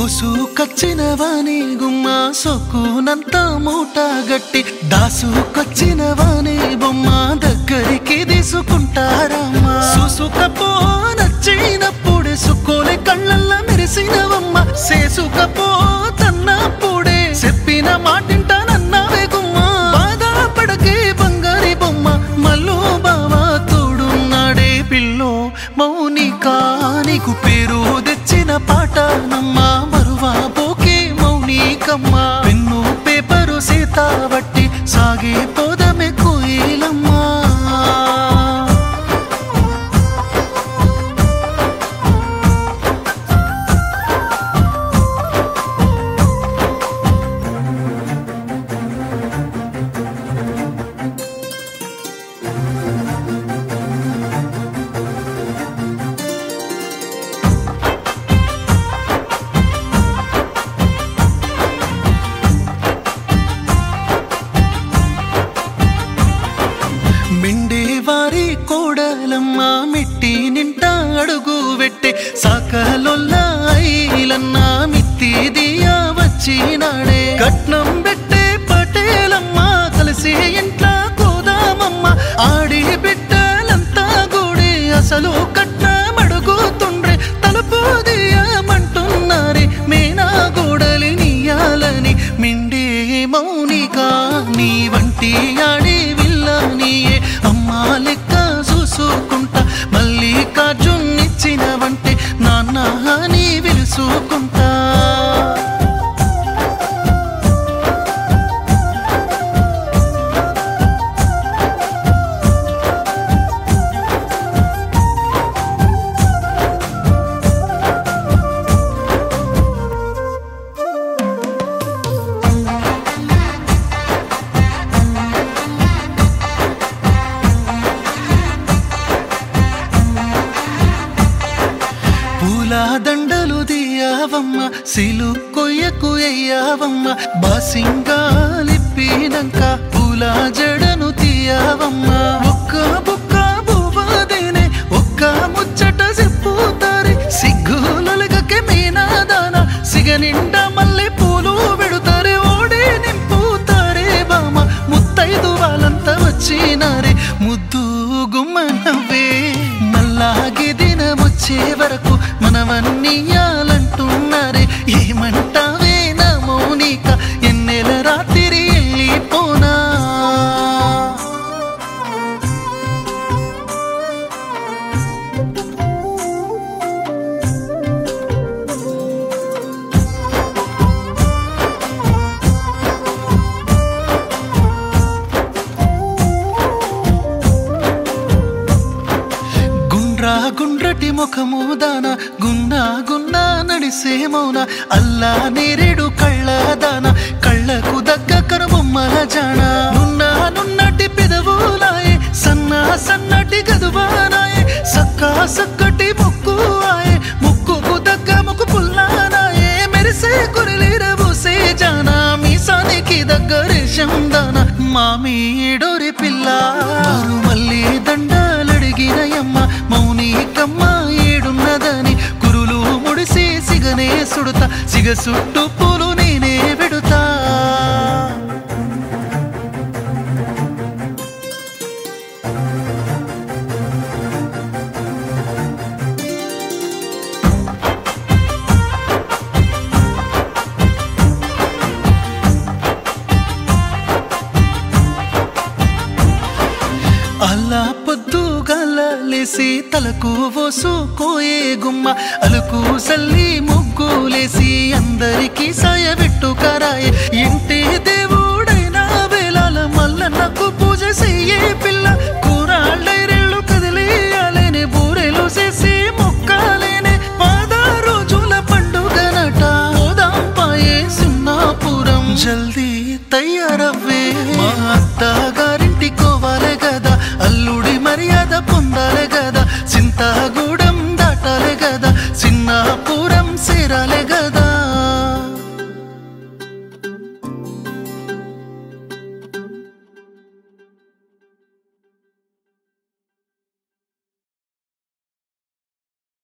ఊసుకొచ్చిన వాణి గుమ్మ సొక్కునంత మూట గట్టి దాసుకొచ్చిన వాణి బొమ్మ దగ్గరికి తీసుకుంటారమ్మా చూసుకపో నచ్చినప్పుడే సుక్కోలే కళ్ళల్ల మెరిసినవమ్మ చేసుకపో తన్నప్పుడే చెప్పిన మాటింటానన్నావే గుమ్మ బాధపడకే బంగారి బొమ్మ మల్లు బావా తోడున్నాడే పిల్లో మౌనిక నీకు పేరు తెచ్చిన పాట నమ్మా మరువా పోకే మౌనికమ్మ పెన్ను పేపరు సీత బట్టి సాగే పోదమే కోయిలమ్మా వారి కోడలమ్మ మిట్టి నింట అడుగు వెట్టే సాకలొల్ల ఐలన్న మిత్తి దియా వచ్చినాడే కట్నం పెట్టే పటేలమ్మ కలిసి ఇంట్లా కోదామమ్మ ఆడి బిడ్డలంతా గూడి అసలు కట్నం అడుగుతుండ్రే తలుపు దియమంటున్నారే మేనా గోడలి నీయాలని మిండే మౌనిక నీ వంటి ఆడి విల్ల నీయే అమ్మా లెక్క చూసుకుంటా మల్లికార్జున్నిచ్చినవంటే నాన్న అని పిలుసుకుంటా దండలు దియావమ్మ సిలు కొయ్యకు ఎయ్యావమ్మ బాసింగాలిప్పినంక పూల జడను తీయావమ్మ ఒక్క బుక్క బువ్వదేనే ఒక్క ముచ్చట చెప్పుతారే సిగ్గులొలగకే మీనాదాన సిగ నిండా మల్లె పూలు పెడుతారే ఓడి నింపుతారే బామ ముత్తైదు వాళ్ళంతా వచ్చినారే ముద్దు గుమ్మనవ్వే మల్లాగి దినమొచ్చే వరకు మనవన్నీయాలంటున్నారే ఏమంటావే నా మౌనిక ఎన్నెల రాత్రి వెళ్ళిపోనా గుండ్రటి ముఖము దాన గున్నా గున్నా నడిసే మౌన అల్లా నేరేడు కళ్ళ దాన కళ్ళకు దగ్గ కనుబొమ్మల జాణ నున్నా నున్నటి పెదవులాయే సన్నా సన్నటి గదువానాయే సక్కా సక్కటి ముక్కు ఆయే ముక్కుకు దగ్గ ముక్కు పుల్లానాయే మెరిసే కొరిలిరబూసే జాన మీసానికి దగ్గ రేషం దాన మామీడోరి పిల్ల మళ్ళీ దండాలడిగినయమ్మ మౌనికమ్మ ఏడున్నదని కురులు ముడిసి సిగనే సుడుతా సిగ సుట్టు పూలు నేనే పెడుతా అల్లా పొద్దుగాల లేసి తలకు పోసుకోయే గుమ్మ అలుకు సల్లి ముగ్గులేసి అందరికీ సాయబెట్టుకరాయే ఇంటి దేవుడైన వేళల మల్లన్నకు పూజ చెయ్యే పిల్ల కూరాళ్ళైరెళ్ళు కదిలియాలేనే బూరెలు చేసి మొక్కాలేనే 10 రోజుల పండుగనట పోదాం పాయే సున్నాపురం జల్దీ తయారవ్వే మా అత్తగారింటి కోవాలే గదా అల్లుడి మర్యాద పొందాలే గదా చింతగూడెం దాటాలే గదా